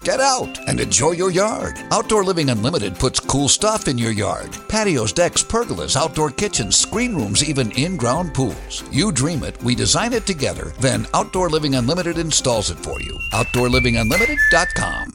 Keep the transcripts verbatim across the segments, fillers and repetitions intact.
Get out and enjoy your yard. Outdoor Living Unlimited puts cool stuff in your yard. Patios, decks, pergolas, outdoor kitchens, screen rooms, even in-ground pools. You dream it, we design it together, then Outdoor Living Unlimited installs it for you. outdoor living unlimited dot com.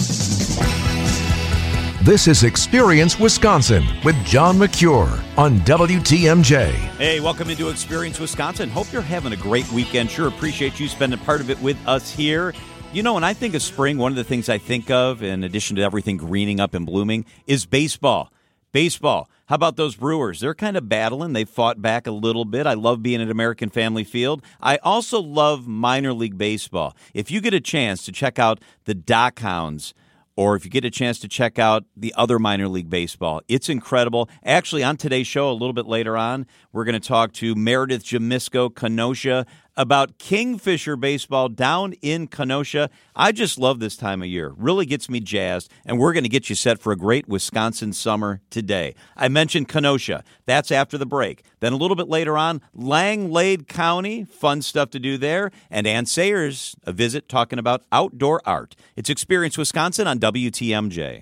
This is Experience Wisconsin with John McCure on W T M J. Hey, welcome into Experience Wisconsin. Hope you're having a great weekend. Sure appreciate you spending part of it with us here. You know, when I think of spring, one of the things I think of, in addition to everything greening up and blooming, is baseball. Baseball. How about those Brewers? They're kind of battling. They fought back a little bit. I love being at American Family Field. I also love minor league baseball. If you get a chance to check out the Dock Hounds, or if you get a chance to check out the other minor league baseball, it's incredible. Actually, on today's show, a little bit later on, we're going to talk to Meredith Jamisco Kenosha about Kingfisher baseball down in Kenosha. I just love this time of year. Really gets me jazzed, and we're going to get you set for a great Wisconsin summer today. I mentioned Kenosha. That's after the break. Then a little bit later on, Langlade County. Fun stuff to do there. And Ann Sayers, a visit talking about outdoor art. It's Experience Wisconsin on W T M J.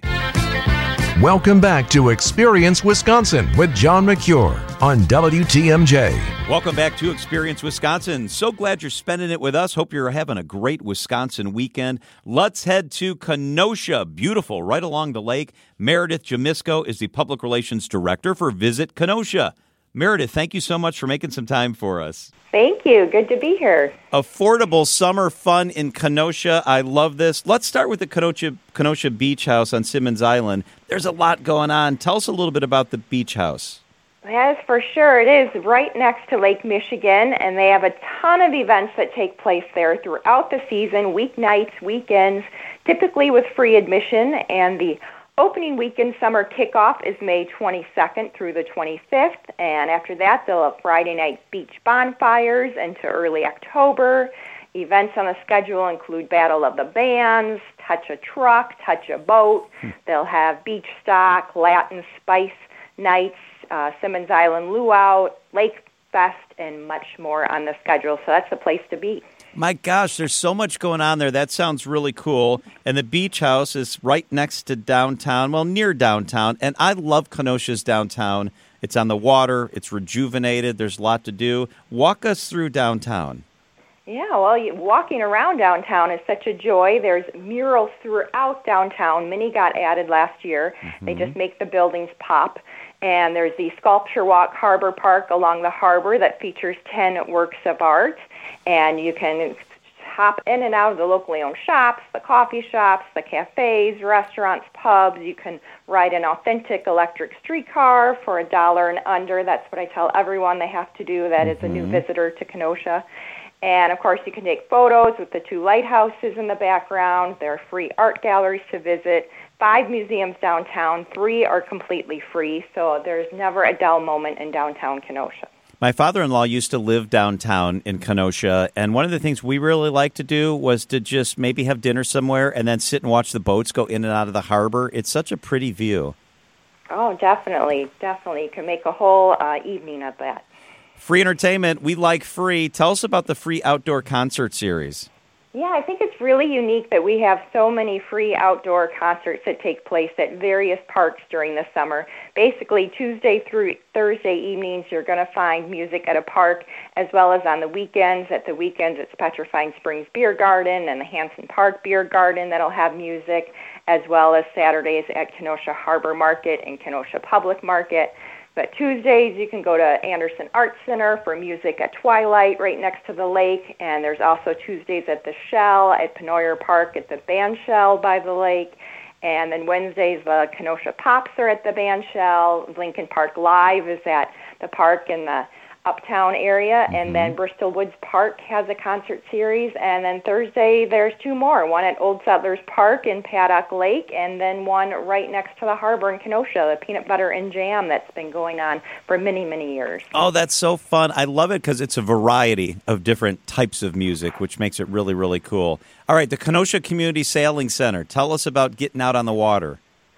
Welcome back to Experience Wisconsin with John McCure on W T M J. Welcome back to Experience Wisconsin. So glad you're spending it with us. Hope you're having a great Wisconsin weekend. Let's head to Kenosha. Beautiful, right along the lake. Meredith Jamisco is the Public Relations Director for Visit Kenosha. Meredith, thank you so much for making some time for us. Thank you. Good to be here. Affordable summer fun in Kenosha. I love this. Let's start with the Kenosha, Kenosha Beach House on Simmons Island. There's a lot going on. Tell us a little bit about the beach house. Yes, for sure. It is right next to Lake Michigan, and they have a ton of events that take place there throughout the season, weeknights, weekends, typically with free admission, and the opening weekend summer kickoff is May twenty-second through the twenty-fifth, and after that they'll have Friday night beach bonfires into early October. Events on the schedule include Battle of the Bands, Touch a Truck, Touch a Boat. Hmm. They'll have beach stock, Latin spice nights, uh, Simmons Island luau, Lake Fest, and much more on the schedule, so that's the place to be. My gosh, there's so much going on there. That sounds really cool. And the beach house is right next to downtown, well, near downtown. And I love Kenosha's downtown. It's on the water. It's rejuvenated. There's a lot to do. Walk us through downtown. Yeah, well, you, walking around downtown is such a joy. There's murals throughout downtown. Many got added last year. Mm-hmm. They just make the buildings pop. And there's the Sculpture Walk Harbor Park along the harbor that features ten works of art. And you can hop in and out of the locally owned shops, the coffee shops, the cafes, restaurants, pubs. You can ride an authentic electric streetcar for a dollar and under. That's what I tell everyone they have to do that is a new visitor to Kenosha. And, of course, you can take photos with the two lighthouses in the background. There are free art galleries to visit. Five museums downtown. Three are completely free, so there's never a dull moment in downtown Kenosha. My father-in-law used to live downtown in Kenosha, and one of the things we really liked to do was to just maybe have dinner somewhere and then sit and watch the boats go in and out of the harbor. It's such a pretty view. Oh, definitely, definitely. You can make a whole uh, evening of that. Free entertainment, we like free. Tell us about the free outdoor concert series. Yeah, I think it's really unique that we have so many free outdoor concerts that take place at various parks during the summer. Basically, Tuesday through Thursday evenings, you're going to find music at a park, as well as on the weekends. At the weekends, it's Petrifying Springs Beer Garden and the Hanson Park Beer Garden that'll have music, as well as Saturdays at Kenosha Harbor Market and Kenosha Public Market. But Tuesdays, you can go to Anderson Arts Center for music at twilight right next to the lake. And there's also Tuesdays at the Shell, at Penoyer Park at the Band Shell by the lake. And then Wednesdays, the Kenosha Pops are at the Band Shell. Lincoln Park Live is at the park in the Uptown area. Mm-hmm. And then Bristol Woods Park has a concert series. And then Thursday, there's two more, one at Old Settlers Park in Paddock Lake, and then one right next to the harbor in Kenosha, the Peanut Butter and Jam that's been going on for many, many years. Oh, that's so fun. I love it because it's a variety of different types of music, which makes it really, really cool. All right, the Kenosha Community Sailing Center. Tell us about getting out on the water.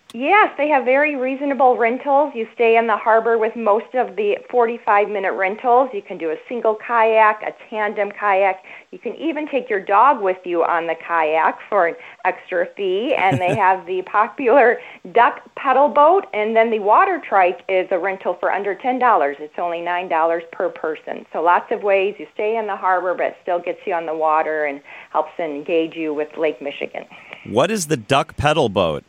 Yes, they have very reasonable rentals. You stay in the harbor with most of the forty-five minute rentals. You can do a single kayak, a tandem kayak. You can even take your dog with you on the kayak for an extra fee. And they have the popular duck pedal boat. And then the water trike is a rental for under ten dollars. It's only nine dollars per person. So lots of ways. You stay in the harbor, but it still gets you on the water and helps engage you with Lake Michigan. What is the duck pedal boat?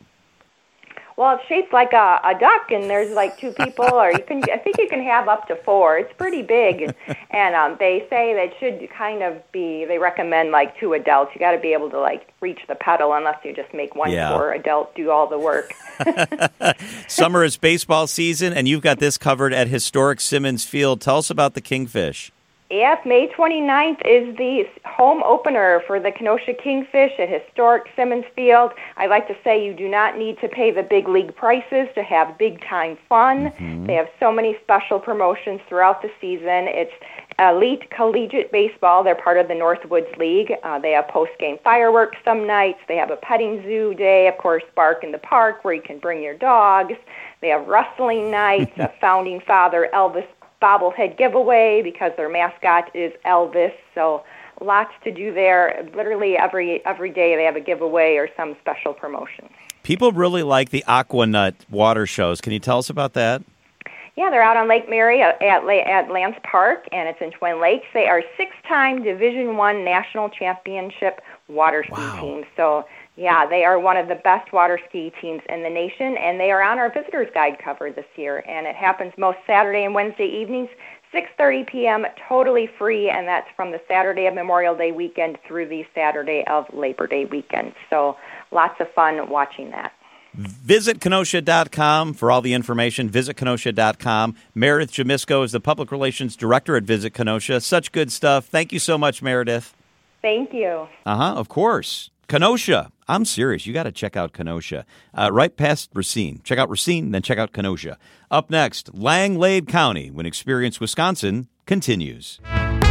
Well, it's shaped like a, a duck, and there's like two people, or you can. I think you can have up to four. It's pretty big, and um, they say that it should kind of be. They recommend like two adults. You got to be able to like reach the pedal, unless you just make one yeah. poor adult do all the work. Summer is baseball season, and you've got this covered at historic Simmons Field. Tell us about the Kingfish. Yes, May twenty-ninth is the home opener for the Kenosha Kingfish at historic Simmons Field. I like to say you do not need to pay the big league prices to have big-time fun. Mm-hmm. They have so many special promotions throughout the season. It's elite collegiate baseball. They're part of the Northwoods League. Uh, they have post-game fireworks some nights. They have a petting zoo day, of course, Bark in the Park, where you can bring your dogs. They have wrestling nights, a Founding Father Elvis bobblehead giveaway because their mascot is Elvis. So lots to do there. Literally every every day they have a giveaway or some special promotion. People really like the Aquanut water shows. Can you tell us about that? Yeah, they're out on Lake Mary at, at, at Lance Park, and it's in Twin Lakes. They are six-time Division One National Championship water ski wow. teams. So, yeah, they are one of the best water ski teams in the nation, and they are on our visitor's guide cover this year. And it happens most Saturday and Wednesday evenings, six thirty p.m., totally free, and that's from the Saturday of Memorial Day weekend through the Saturday of Labor Day weekend. So lots of fun watching that. Visit Kenosha dot com for all the information. Visit Kenosha dot com. Meredith Jamisko is the Public Relations Director at Visit Kenosha. Such good stuff. Thank you so much, Meredith. Thank you. Uh-huh, of course. Kenosha. I'm serious. You got to check out Kenosha. Uh, right past Racine. Check out Racine, then check out Kenosha. Up next, Langlade County, when Experience Wisconsin continues.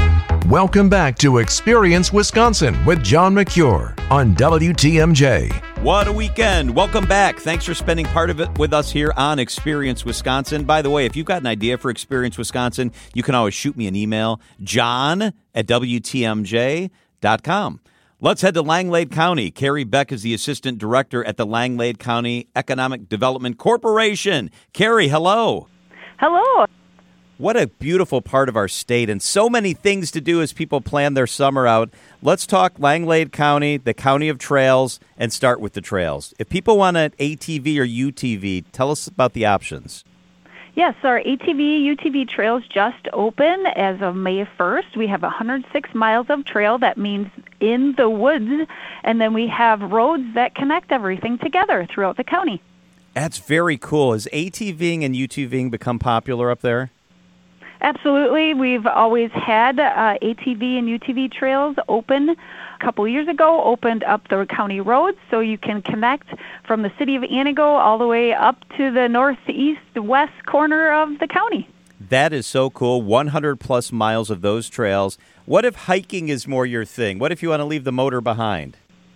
Welcome back to Experience Wisconsin with John McCure on W T M J. What a weekend. Welcome back. Thanks for spending part of it with us here on Experience Wisconsin. By the way, if you've got an idea for Experience Wisconsin, you can always shoot me an email, john at W T M J dot com. Let's head to Langlade County. Carrie Beck is the Assistant Director at the Langlade County Economic Development Corporation. Carrie, hello. Hello. What a beautiful part of our state, and so many things to do as people plan their summer out. Let's talk Langlade County, the County of Trails, and start with the trails. If people want an A T V or U T V, tell us about the options. Yes, our A T V, U T V trails just opened as of May first. We have one hundred six miles of trail. That means in the woods, and then we have roads that connect everything together throughout the county. That's very cool. Has ATVing and UTVing become popular up there? Absolutely. We've always had uh, A T V and U T V trails open. A couple years ago, opened up the county roads so you can connect from the city of Antigo all the way up to the northeast west corner of the county. That is so cool. one hundred plus miles of those trails. What if hiking is more your thing? What if you want to leave the motor behind?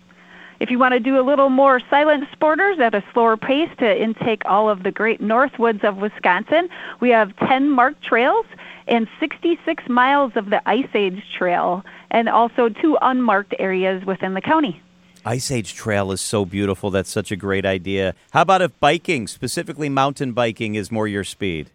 If you want to do a little more silent sporters at a slower pace to intake all of the great Northwoods of Wisconsin, we have ten marked trails and sixty-six miles of the Ice Age Trail, and also two unmarked areas within the county. Ice Age Trail is so beautiful. That's such a great idea. How about if biking, specifically mountain biking, is more your speed?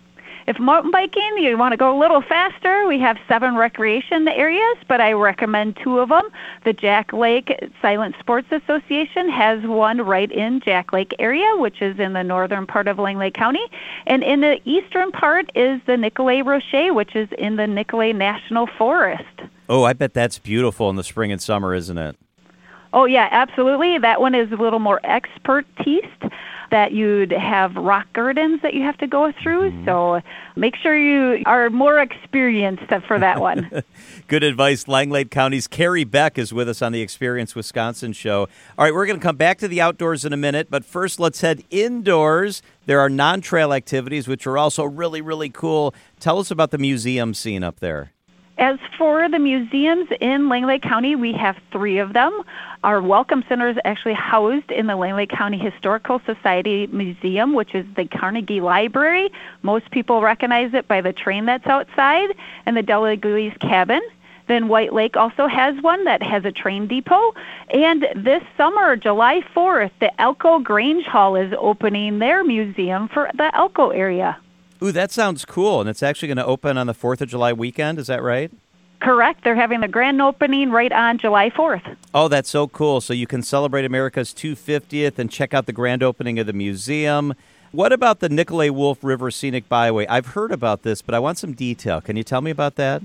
If mountain biking, you want to go a little faster, we have seven recreation areas, but I recommend two of them. The Jack Lake Silent Sports Association has one right in Jack Lake area, which is in the northern part of Langlade County. And in the eastern part is the Nicolet Rocher, which is in the Nicolet National Forest. Oh, I bet that's beautiful in the spring and summer, isn't it? Oh, yeah, absolutely. That one is a little more expertise. That you'd have rock gardens that you have to go through. Mm-hmm. So make sure you are more experienced for that one. Good advice. Langlade County's Carrie Beck is with us on the Experience Wisconsin show. All right, we're going to come back to the outdoors in a minute, but first let's head indoors. There are non-trail activities, which are also really, really cool. Tell us about the museum scene up there. As for the museums in Langley County, we have three of them. Our Welcome Center is actually housed in the Langley County Historical Society Museum, which is the Carnegie Library. Most people recognize it by the train that's outside, and the Delaguise Cabin. Then White Lake also has one that has a train depot. And this summer, July fourth, the Elko Grange Hall is opening their museum for the Elko area. Ooh, that sounds cool. And it's actually going to open on the fourth of July weekend. Is that right? Correct. They're having the grand opening right on July fourth. Oh, that's so cool. So you can celebrate America's two hundred fiftieth and check out the grand opening of the museum. What about the Nicolet Wolf River Scenic Byway? I've heard about this, but I want some detail. Can you tell me about that?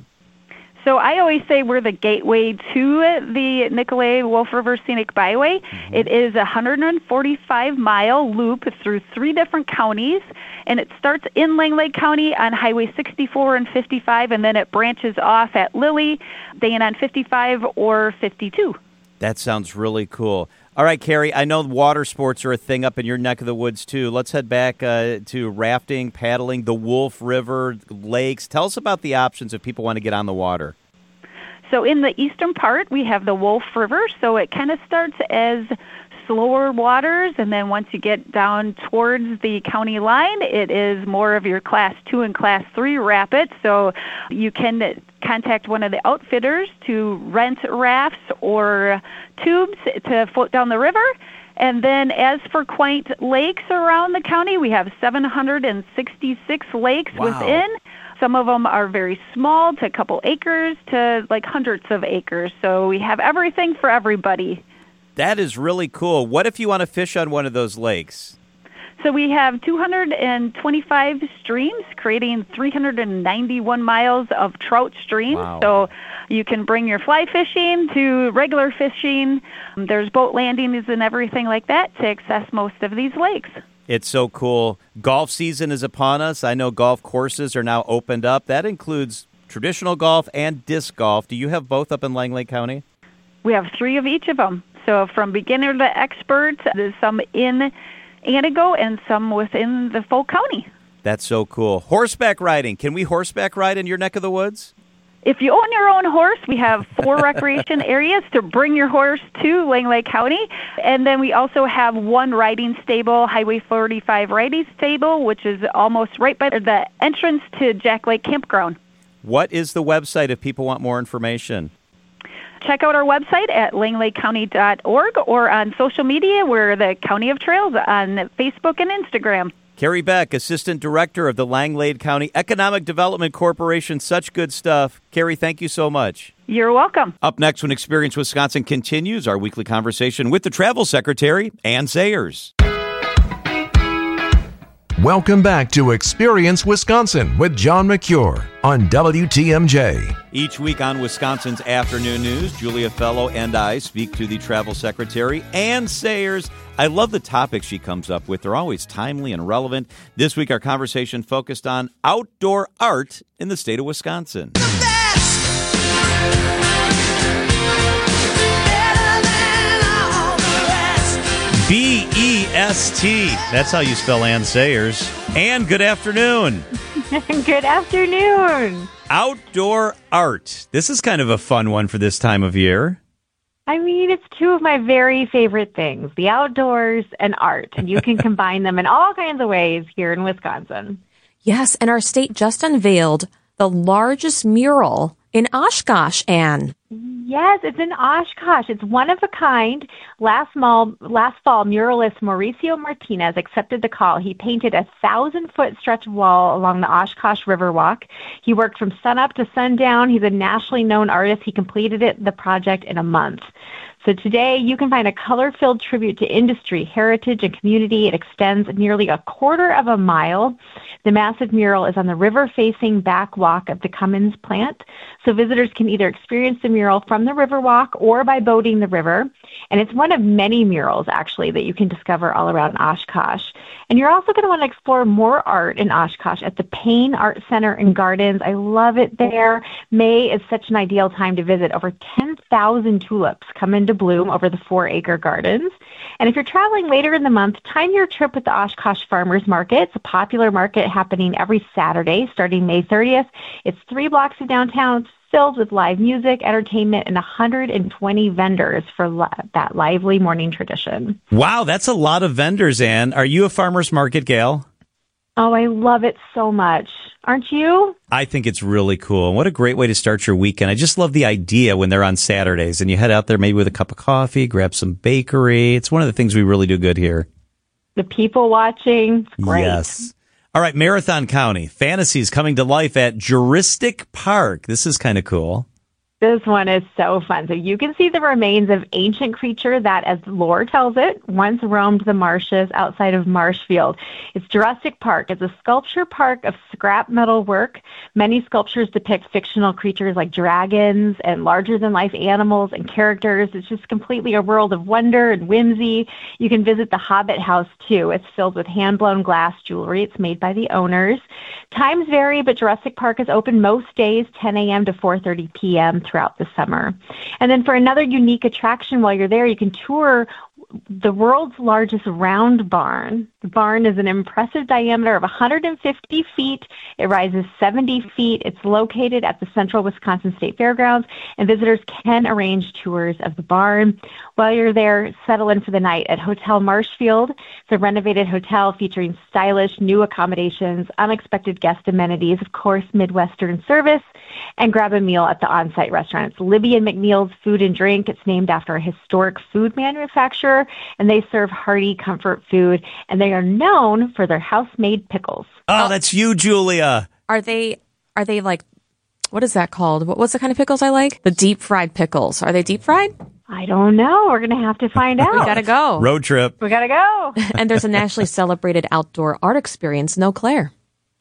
So I always say we're the gateway to the Nicolet Wolf River Scenic Byway. Mm-hmm. It is a one hundred forty-five mile loop through three different counties, and it starts in Langley County on Highway sixty-four and fifty-five, and then it branches off at Lilly, staying on fifty-five or fifty-two. That sounds really cool. All right, Carrie, I know water sports are a thing up in your neck of the woods, too. Let's head back uh, to rafting, paddling, the Wolf River, lakes. Tell us about the options if people want to get on the water. So in the eastern part, we have the Wolf River. So it kind of starts as slower waters, and then once you get down towards the county line, it is more of your class two and class three rapids. So you can contact one of the outfitters to rent rafts or tubes to float down the river. And then as for quaint lakes around the county, we have seven hundred sixty-six lakes wow. within. Some of them are very small, to a couple acres, to like hundreds of acres. So we have everything for everybody. That is really cool. What if you want to fish on one of those lakes? So we have two hundred twenty-five streams, creating three hundred ninety-one miles of trout streams. Wow. So you can bring your fly fishing to regular fishing. There's boat landings and everything like that to access most of these lakes. It's so cool. Golf season is upon us. I know golf courses are now opened up. That includes traditional golf and disc golf. Do you have both up in Langley County? We have three of each of them. So from beginner to expert, there's some in Antigo and some within the full county. That's so cool. Horseback riding. Can we horseback ride in your neck of the woods? If you own your own horse, we have four recreation areas to bring your horse to Langley County. And then we also have one riding stable, Highway forty-five riding stable, which is almost right by the entrance to Jack Lake Campground. What is the website if people want more information? Check out our website at langley county dot org or on social media. We're the County of Trails on Facebook and Instagram. Carrie Beck, Assistant Director of the Langley County Economic Development Corporation. Such good stuff. Carrie, thank you so much. You're welcome. Up next, when Experience Wisconsin continues, our weekly conversation with the Travel Secretary, Ann Sayers. Welcome back to Experience Wisconsin with John McCure on W T M J. Each week on Wisconsin's Afternoon News, Julia Fellow and I speak to the Travel Secretary, Ann Sayers. I love the topics she comes up with. They're always timely and relevant. This week, our conversation focused on outdoor art in the state of Wisconsin. The best! B E S T. That's how you spell Ann Sayers. Ann, good afternoon. Good afternoon. Outdoor art. This is kind of a fun one for this time of year. I mean, it's two of my very favorite things, the outdoors and art. And you can combine them in all kinds of ways here in Wisconsin. Yes, and our state just unveiled the largest mural in Oshkosh, Ann. Yes, it's in Oshkosh. It's one of a kind. Last fall, last fall, muralist Mauricio Martinez accepted the call. He painted a thousand-foot stretch of wall along the Oshkosh Riverwalk. He worked from sunup to sundown. He's a nationally known artist. He completed it, the project in a month. So today, you can find a color-filled tribute to industry, heritage, and community. It extends nearly a quarter of a mile. The massive mural is on the river-facing back walk of the Cummins plant. So visitors can either experience the mural from the Riverwalk or by boating the river. And it's one of many murals, actually, that you can discover all around Oshkosh. And you're also going to want to explore more art in Oshkosh at the Payne Art Center and Gardens. I love it there. May is such an ideal time to visit. Over ten thousand tulips come into bloom over the four-acre gardens. And if you're traveling later in the month, time your trip with the Oshkosh Farmers Market. It's a popular market happening every Saturday starting May thirtieth. It's three blocks of downtown. It's filled with live music, entertainment, and one hundred twenty vendors for li- that lively morning tradition. Wow, that's a lot of vendors, Ann. Are you a farmer's market gal? Oh, I love it so much. Aren't you? I think it's really cool. And what a great way to start your weekend. I just love the idea when they're on Saturdays and you head out there maybe with a cup of coffee, grab some bakery. It's one of the things we really do good here. The people watching. It's great. Yes. All right, Marathon County. Fantasies coming to life at Juristic Park. This is kind of cool. This one is so fun. So you can see the remains of ancient creature that, as lore tells it, once roamed the marshes outside of Marshfield. It's Jurassic Park. It's a sculpture park of scrap metal work. Many sculptures depict fictional creatures like dragons and larger-than-life animals and characters. It's just completely a world of wonder and whimsy. You can visit the Hobbit House, too. It's filled with hand-blown glass jewelry. It's made by the owners. Times vary, but Jurassic Park is open most days, ten a.m. to four thirty p.m. throughout the summer. And then for another unique attraction while you're there, you can tour the world's largest round barn. The barn is an impressive diameter of one hundred fifty feet. It rises seventy feet. It's located at the Central Wisconsin State Fairgrounds, and visitors can arrange tours of the barn. While you're there, settle in for the night at Hotel Marshfield. It's a renovated hotel featuring stylish new accommodations, unexpected guest amenities, of course, Midwestern service, and grab a meal at the on-site restaurant. It's Libby and McNeil's Food and Drink. It's named after a historic food manufacturer, and they serve hearty comfort food, and they are known for their house-made pickles. Oh, that's you, Julia. Are they, are they like, what is that called? What, what's the kind of pickles I like? The deep fried pickles. Are they deep fried? I don't know. We're going to have to find out. We got to go. Road trip. We got to go. And there's a nationally celebrated outdoor art experience in Eau Claire.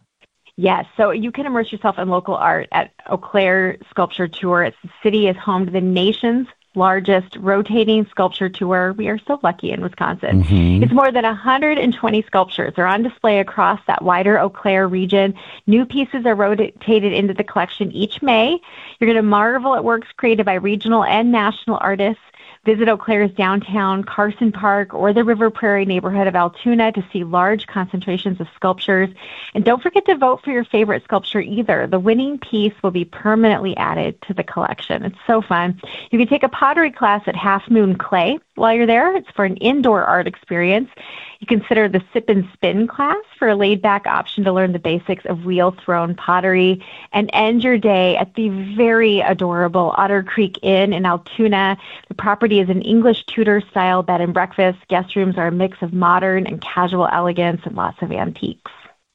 Yes, so you can immerse yourself in local art at Eau Claire Sculpture Tour. It's the city is home to the nation's largest rotating sculpture tour. We are so lucky in Wisconsin. Mm-hmm. It's more than one hundred twenty sculptures. They're on display across that wider Eau Claire region. New pieces are rotated into the collection each May. You're going to marvel at works created by regional and national artists. Visit Eau Claire's downtown Carson Park or the River Prairie neighborhood of Altoona to see large concentrations of sculptures. And don't forget to vote for your favorite sculpture either. The winning piece will be permanently added to the collection. It's so fun. You can take a pottery class at Half Moon Clay while you're there. It's for an indoor art experience. You consider the Sip and Spin class for a laid-back option to learn the basics of wheel-thrown pottery, and end your day at the very adorable Otter Creek Inn in Altoona. The property is an English Tudor-style bed and breakfast. Guest rooms are a mix of modern and casual elegance and lots of antiques.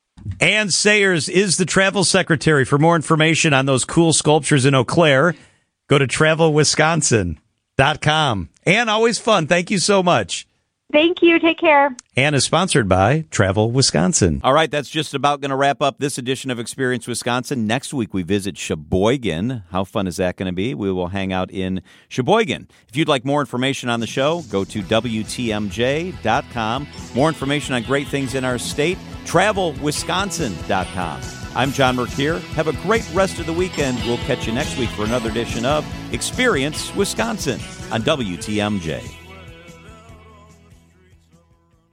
Ann Sayers is the travel secretary. For more information on those cool sculptures in Eau Claire, go to travel wisconsin dot com. Ann, always fun. Thank you so much. Thank you. Take care. And is sponsored by Travel Wisconsin. All right, that's just about going to wrap up this edition of Experience Wisconsin. Next week, we visit Sheboygan. How fun is that going to be? We will hang out in Sheboygan. If you'd like more information on the show, go to W T M J dot com. More information on great things in our state, travel wisconsin dot com. I'm John Mercure. Have a great rest of the weekend. We'll catch you next week for another edition of Experience Wisconsin on W T M J.